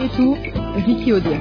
yetu Vicky Odia.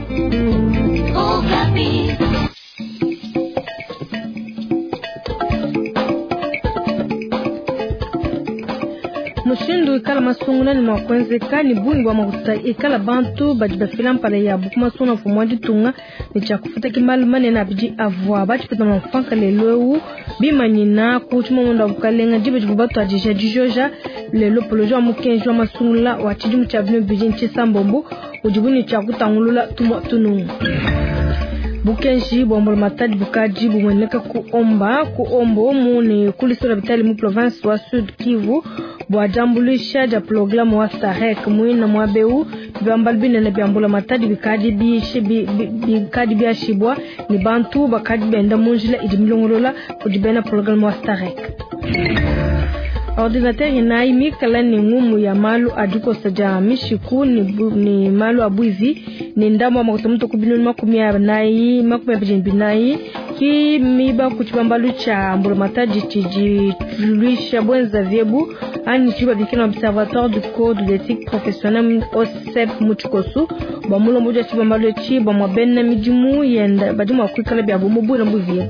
Mushindu ikala masungula ni mwakwenze kani bungi wa makuta ikala bantu bajibafila mpala ya buku masuna fumwaji tunga ni chakufuta kimalu mane na biji avwa bajipita mfanka lelou bima nina kuchuma mwanda bukalenga jiba jibubatu ajisha jijoja lelo polojo wa mukenji wa masungula wachijumu chabinu biji nchi sambombu ujibuni chakutangulula tunungu bukenji bombo matadi bukaji bumweneka kuombo mune kulisora bitali mu province wa Sud Kivu bwa jambulisha ja programu wa Starek muina mwabeu bambalbine na byambula matadi bikaji bikadi byashibwa ni bantu bakaji benda munjila idimlongolola kujibena programu wa Starek. Ordinateur inaimi kala ni ngumu ya malu aduko saja mishiku ni malu abuizi ni ndamo makutomuto kubinuni makumia binayi ki miba kuchibambalu cha mbulumataji chiji luisha bwenza vyebu ani chiba bikina observatoire du code d'éthique professionnelle OSEP muchukosu bamulo mbuja chibambalu chiba mwabena mijimu yenda bajimu wakuikala biabumu na mbuzi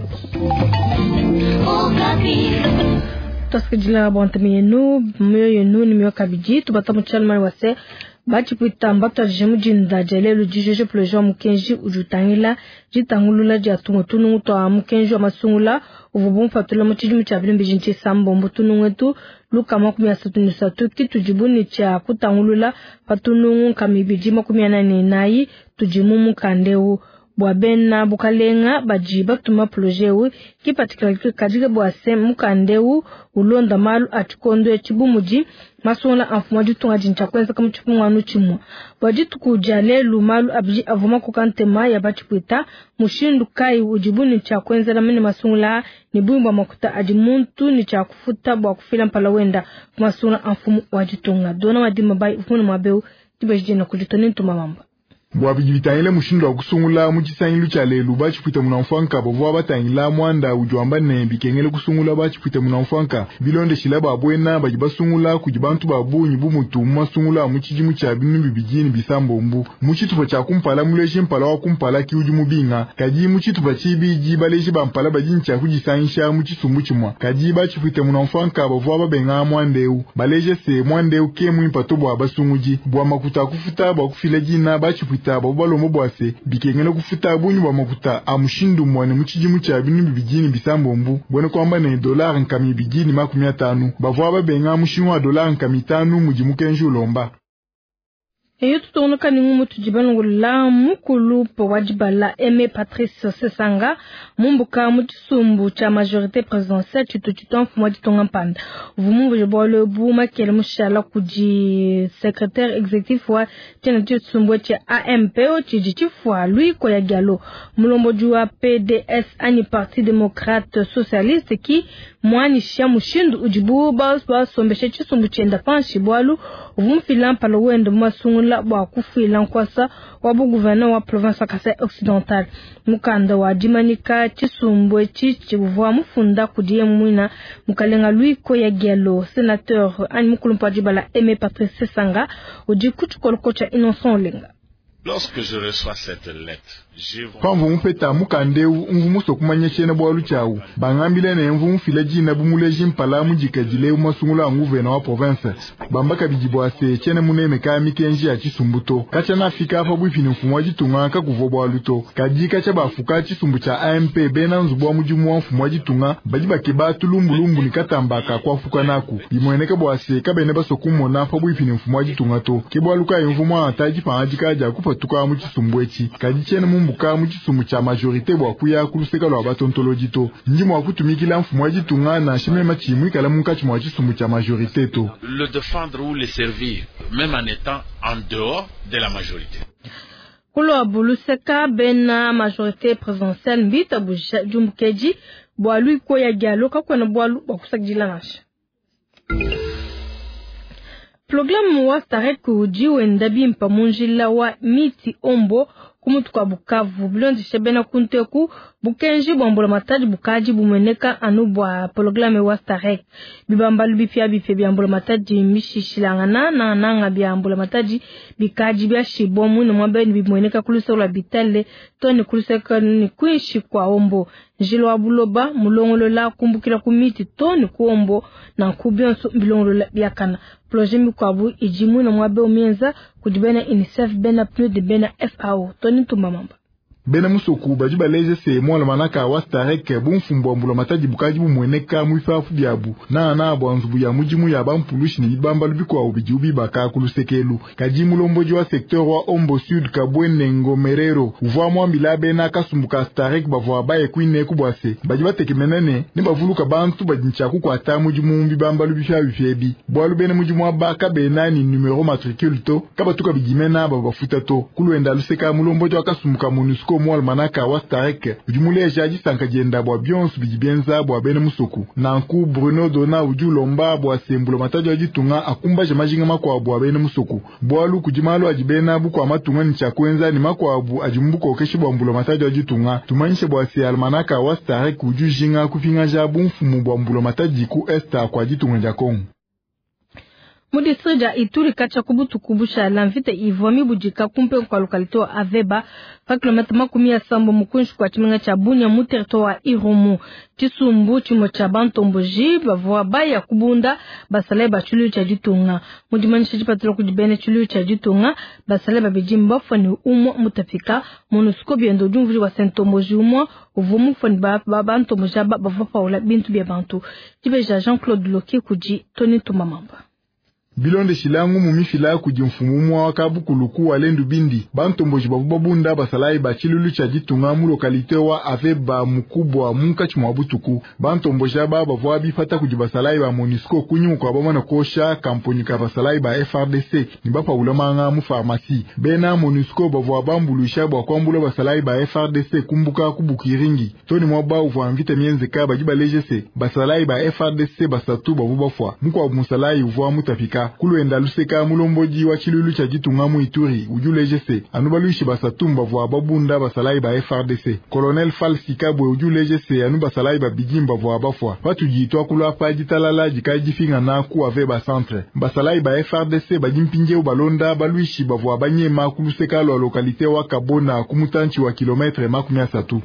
Taskijila bwantami yenu ni miwaka biji tubata mchalmari wase bachi puita mbapta jemu jinda jalelu jijoje plojo mukenji ujutangila jitangulula jatungotunu muto wa mukenji wa masungula uvubu mfatula mchiju mchabili mbijinchi sambo mbutunungu etu luka makumi ya satu kitu jibuni cha kutangulula patunungu kamibiji makumi ya nani nayi tujimumu kandeu bwabena bukalenga bajiba tuma projewu kipatikala kadiga bwase mukandeu ulonda malu atikondo ya chibumuji masonla anfumaji tunga jincha kwenza kama chipungwanu chimwa wajitu kujalelu malu abji avuma kukantema ya bachipuita mushindu kai ujibuni cha kwenza lamini masonla ni buimba makuta ajimuntu ni cha kufuta bwa kufila mpala wenda masonla anfumu wajitunga dona wadima bai ufunu mabeu tibajijena kujitoni ntumamamba bwabijibitangile mushindu wa kusungula muchisangilu cha lelu bachipwita munamfanka bovwa batangila mwanda ujwamba nembi kengele kusungula bachipwita munamfanka bilonde shilaba abwena bajibasungula kujibantu babunyi bumutu masungula muchijimu cha binu bibijini bisambombu muchitupa cha kumpala muleshi mpala wa kumpala kiujumu binga kaji muchitupa chibiji baleshi bampala bajincha kujisanisha muchisumbu chimwa kaji bachipwita munamfanka bovwa babenga mwandeu baleje se mwandeu kemu impato bwa basunguji bwa makuta kufuta bwa kufila jina bachipwita babalo mobwase bikengele kufuta bunyu bwa makuta amushindu mwane muchijimu cha binu bibijini bisambombu bwene kwamba ne dollar nkami bigini 50 bavwa babenga mushinwa dollar nkami 5 mujimukenju lomba Eyo tutonoka ni ngumu tujibanungula mukulu po wajibala Aimé Patrice Sesanga mumbuka mutisumbu cha majorité présidentielle chituchiton fumwa jitonga mpanda vumumbu jibole buma kele mushala kuji secrétaire exécutif wa tena tisumbu cha AMP o chijichifwa lui ko ya galo mulombo juwa PDS ani Parti démocrate socialiste ki mwani sha mushindu ujibu ba sombeshe chisumbu chenda panshi bwalu vumfila mpala wendo masungula bwa kufila nkwasa wabu gouverneur wa province Kasai Occidental mukanda wa dimanika chisumbwe chichibuvwa mufunda kudiye mwina mukalenga luiko ya gelo sénateur ani mukulu mpajibala Aimé Patrice Sesanga ujikuchukolokocha Innocent Olenga. Lorsque je reçois cette lettre, Pamvu mpeta mukandeu mvumu kumanya chene bwa luchau bangambile ne mvumu filaji na bumuleji mpala mujikajile umasungula nguvena wa province bambaka bijibwase chene muneme ka mikenji ya chisumbuto kacha na fika afa bwifini mfumu wajitunga kakuvobwa luto kajika cha bafuka chisumbu cha AMP bena nzubwa mujimu wa mfumu wajitunga bajibake batulumbulumbu nikatambaka kwa fuka naku bimweneka bwase kabene basokumona afa bwifini mfumu wajitunga to kibwa luka mfumu ataji panjika ja kupatuka mu chisumbuechi kajichene mumbuka mu chisumbu cha majorité bwa kuya kuluseka lwa batontolojito njimo akutumikila mfumu wajitunga na shimema chimwi kala munkachi mwa chisumbu cha majorité to le défendre ou le servir même en étant en dehors de la majorité. Kulo abuluseka bena majorité présidentielle mbita bujumbukeji bwalu ko ya galo kakwana bwalu bakusakjila nasha Programu wa Starek ujiwe ndabi mpamunjila wa miti ombo kumutuka Bukavu. Blondi shebena kunteku Bukenji bwambula matadi bukaji bumeneka anu bwa programe wa Starek bibambalu bipia bife byambula matadi mishishilangana na nanga byambula matadi bikaji bya shibomu na mwabe ni bimeneka kuluse ula bitale toni kuluse ni kuishi kwa ombo njilo wa buloba mulongolo la kumbukila kumiti toni kuombo na kubionso bilongolo la biakana projet mikwabu ijimu na mwabe umienza kujibena UNICEF bena plus de bena FAO toni tumamamba bena musoku bajiba leje se mwana manaka wa Starek bumfumbo mbula matadi bukaji bumweneka muifafu byabu na bwanzubu ya mujimu ya bampulushi ni bamba lubiko wa ubijubi baka kulusekelu kajimu lomboji wa secteur wa Ombo Sud kabwene ngomerero uvwa mwambila bena kasumbuka Starek bavwa baye kwine kubwase bajiba tekemenene ni bavuluka bantu bajinchaku kwa ta mujimu mbibamba lubisha bifebi bwalu bena mujimu wa baka bena ni numero matricule to kabatuka bijimena babafuta to kuluenda luseka mulomboji wa kasumbuka MONUSCO mwal manaka wa Starek ujumule jaji sankajenda bwa bionsu bijibenza bwa bene musoku nanku Bruno Dona ujulomba bwa sembulo matajo ajitunga akumba jamajinga makwa bwa bene musoku bwalu kujimalo ajibena buko amatunga ni chakwenza ni makwa abu ajimbuko okeshi bwa mbulo matajo ajitunga tumanyishe bwa si almanaka wa Starek ujujinga kufinga jabu mfumu bwa mbulo mataji ku esta kwa ajitunga jakong Mudistrija Ituri kacha kubutu kubusha lanvite ivomi bujika kumpe kwa lokalite wa Aveba pa kilomita 10 mukunshi kwa chimenga cha Bunia mu territoire wa Irumu Chisumbu chimo cha Bantomboji bavwa baya kubunda basale bachulu cha Jitunga mudimanisha chipatilo kujibene chulu cha Jitunga basale babijimba fani umo mutafika MONUSCO biendo jumvuri wa Sentomboji umo uvumu fani Bantomboji bavwa paula bintu bia bantu jibeja Jean-Claude Loki kuji Tony Tumamamba bilonde shilangu mumifila kujimfumumwa wakabukuluku walendu bindi bantomboji babubabunda basalai bachilulu cha Jitunga mu lokalite wa Aveba mukubwa munkachi mwabutuku bantomboji bavwa bifata kujibasalai ba MONUSCO kunyu kwa bamana kosha kamponi ka basalai ba FRDC ni bapa ulamanga mu pharmacie bena MONUSCO bavwa bambulusha bwa kwambula basalai ba FRDC kumbuka kubukiringi toni mwaba uvwa mvita mienze ka bajiba lejese basalai ba FRDC basatu babubafwa mukwa musalai uvwa mutafika kuluenda luseka mulomboji wa chilulu cha Jitunga mu Ituri ujulejese anubaluishi basatumba vwa babunda basalai ba FRDC Colonel Falsikabwe ujulejese anubasalai ba bijimba vwa bafwa watu jitwa kulu apa jitalala jikajifinga na ku Aveba centre basalai ba FRDC bajimpinje ubalonda baluishi bavwa banyema kuluseka lo lokalite wa Kabona kumutanchi wa kilometre 30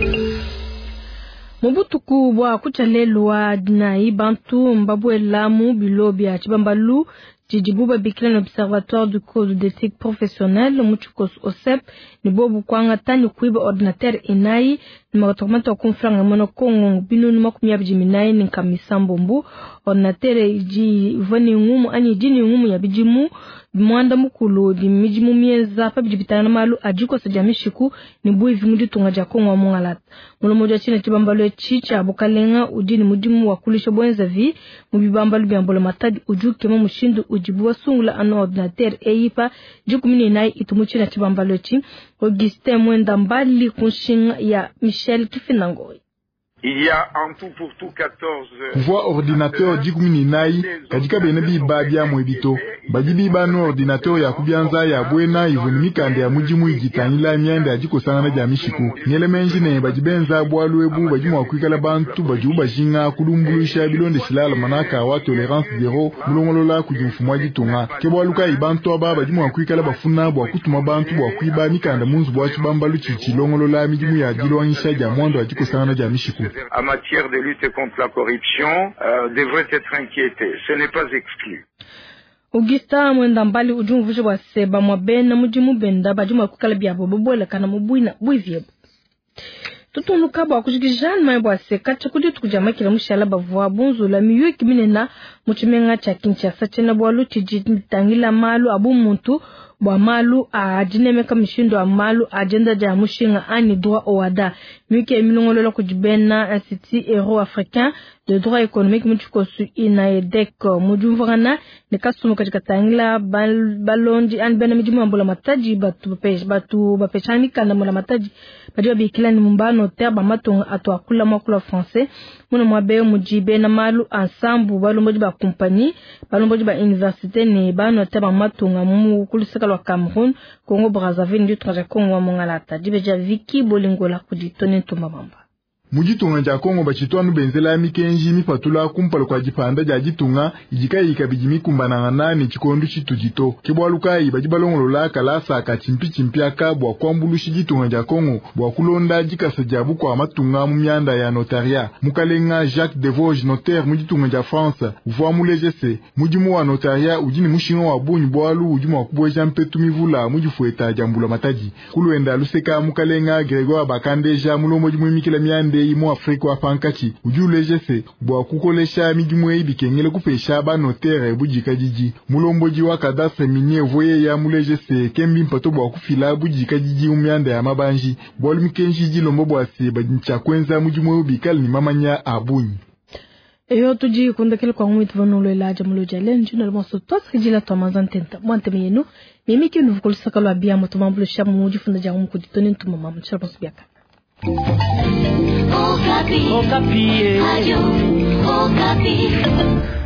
Mubutuku bwa kuchalelwa dinai bantu mbabwela mu bilobi ya chibambalu jijibuba bikila l'Observatoire du Code d'éthique professionnelle muchukos OSEP ni bobu kwanga tani kuiba ordinateur inai ni magatomata wa kumfranga mono kongo binu ni makumia bijiminai ni kamisambo mbu ordinateur iji vani ngumu ani jini ngumu ya bijimu mwanda mukulu di mijimu mieza pa bijibitana na malu ajiko sajamishiku ni bui vimundi tungaja kongo wa mungalat mulo moja china chibambalo chicha bukalenga ujini mujimu wa kulisha bwenza vi mubibambalo biambolo matadi ujuke mo mushindu ujibu wa sungula ano ordinateur eipa jukumini nai itumuchina chibambalo chi Augustin Mwenda Mbali kunshinga ya Michel Kifinangoi. Il y a en tout pour tout 14 kuva ordinateur jikumini nai kajika benebi babia mwebito bajibi banu ordinateur ya kubianza ya bwena ivunimika ande ya mujimu igitanyila myande ajiko sana na jamishiku nyele menjine bajibenza bwalu ebu bajimu wakwikala bantu bajibu bajinga kulumbulusha bilonde shilala manaka wa tolerance zero mulongolola kujimfumwa Jitunga kebwaluka ibantu aba bajimu wakwikala bafuna bwa kutuma bantu bwa kwiba nikanda munzu bwa chibambalu chichilongolola mijimu ya jilwanisha jamwando ajiko sana na jamishiku en matière de lutte contre la corruption devrait être inquiété. Ce n'est pas exclu. Augustin Mwenda Mbali ujumvuje wa seba mwabena mujimu benda bajimu wakukala biabo bobola kana mubuina buivyebo. Tutunuka bwa kujigijana maye bwa seka chakudi tukujama kila mushala bavwa bunzu la miyu kiminena muchimenga cha Kinshasa chena bwa lu tangila malu abu muntu bwa malu ajinemeka mishindo wa malu agenda ja mushinga ani droit owada miuke eminongolola kujibena Institut Euro-Africain de droit économique muchikosu inaedek mujumvana nekasumu katika tangila balondi anbena mijimu ambola mataji batu bapechani kana mbola mataji bajua bikila ni mbano terba matonga atwakula makula français muna mwabe mujibe na malu ensemble balomboji ba compagnie balomboji ba université ni bano terba matonga mu kulisaka wa Cameroon, Congo Brazzaville ndio tunaja Kongo wa Mongalata. Dibeja Viki Bolingola kuditone tumamamba. Mujitunga ja Kongo bachitwanu benzela mikenji mipatula kumpalo kwa jipanda ja jitunga ijikayi kabijimi kumbanangana ni chikondu chitujito kibwalukai bajibalongolola kalasa kachimpi akabwa kwambulushi jitunga ja Kongo bwa kulonda jikasa jabu kwa matunga mu myanda ya notaria mukalenga Jacques Devauge notaire mujitunga ja France uvwa mulejese mujimu wa notaria ujini mushinga wa bunyi bwalu ujimu wa kubweja mpetu mivula mujifueta jambula mataji kuluenda luseka mukalenga Grégoire Bakandeja mulombo jimu mikila myande mu Afrika wa pankati ujule jese bwa kukolesha mijimwe ibikengele kupesha ba notaire bujika jiji mulomboji wa kadastre minye voye ya mulejese kembi mpato bwa kufila bujika jiji umyanda ya mabanji bwa lumikenji jilombo bwa se badincha kwenza mujimwe ubikali ni mamanya abunyi eyo tuji kundakile kwa ngumit vanolo ilaja muloja lenju na lmoso tos kijila tomanzan tenta mwante miyenu mimi ki nuvukulisa kalwa biya mutumambulo shamu mujifunda jangu mkuditoni ntumama mchara masubiaka Okapi. Okapi. Ayo. Okapi.